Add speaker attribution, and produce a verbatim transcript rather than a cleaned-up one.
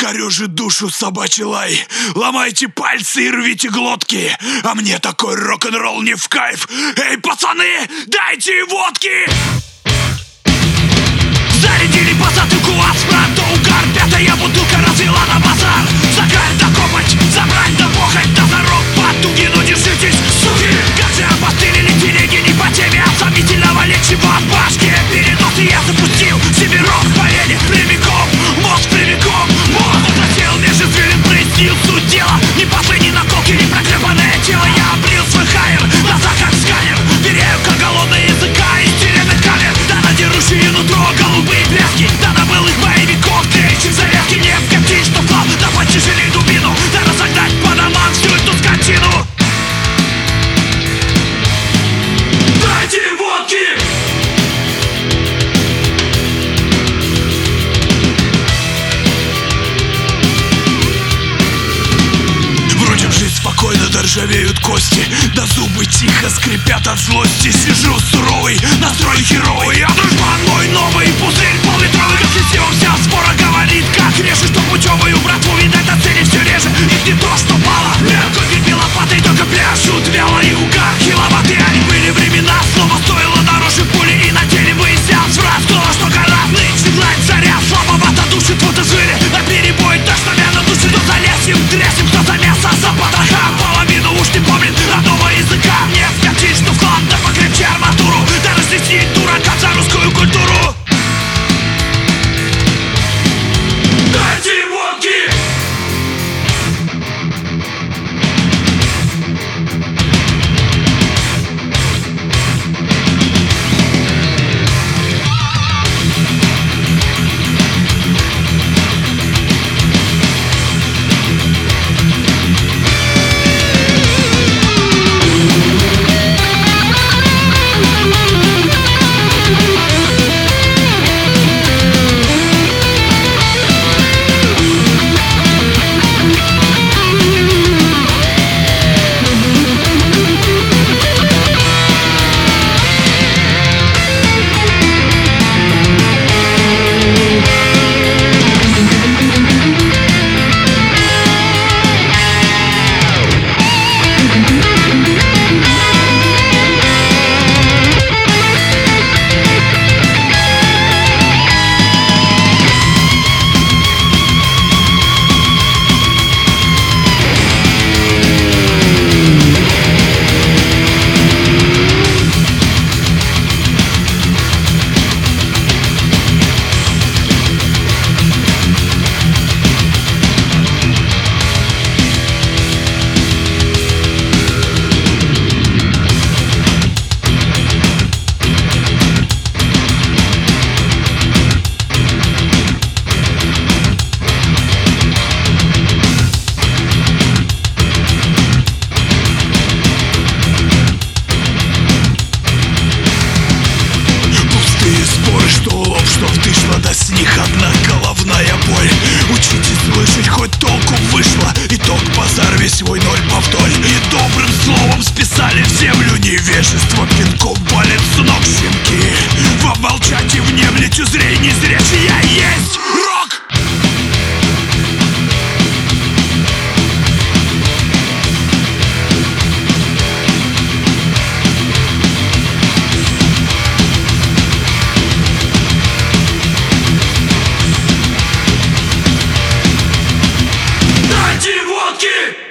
Speaker 1: корежит душу собачий лай. Ломайте пальцы и рвите глотки, а мне такой рок-н-ролл не в кайф. Эй, пацаны, дайте водки! Зарядили по затылку аспрант, угар, пятая бутылка развела на базар. Закать да копать, забрать да бохать, да зарок потуги, но держитесь, суки! Как же опостылили телеги не по теме, от сомнительного лечива в башке. Переносы я запустил, себе рок поели прямиком, мозг прямиком, мозг зател между звезд, прояснил суть дела. Не пасы, ни наколки, ни проклепанное тело. Я обрил свой хайер, глаза как сканер, теряю как голодные языка из тюремных камер. Да надерущие нутро голубые пляски, да на былых боевиков кричи в завязке. Не вкатишь, что плав, да потяжелей дубину, да разогнать по домам всю эту скотину. Дайте водки! Вроде жизнь спокойно, да ржавеют кости, да зубы тихо скрипят от злости. Сижу суровый, настрой херовый, а дружбан мой новый пузырь поллитровый. Как несемся, спора говорит, как режешь, что путевую братву, видать, на цели все реже. Их не то, что мало, мелко греби лопатой, только пляшут вяло и угар хиловатые. Они были времена, снова стоило дороже пули, и на теле выяснял сразу, кто что гораздо. Седлать царя, слабовато душит, вот и жили на перебой, так что меня душит. Кто за лесем, трясем, кто за мясо, за потроха. Половину уж не помнит родного языка. Мне вкатить, что вклад, да покрепче арматуру, да разъяснить дуракам за русскую культуру. Дайте водки! С них одна головная боль. Учитесь слышать, хоть толку вышло. Итог базар весь свой ноль повдоль. И добрым словом списали в землю невежество. Пинком палец с ног щенки. Вам молчать и внемлить узрей не зрячий. Я есть рок!
Speaker 2: Водки!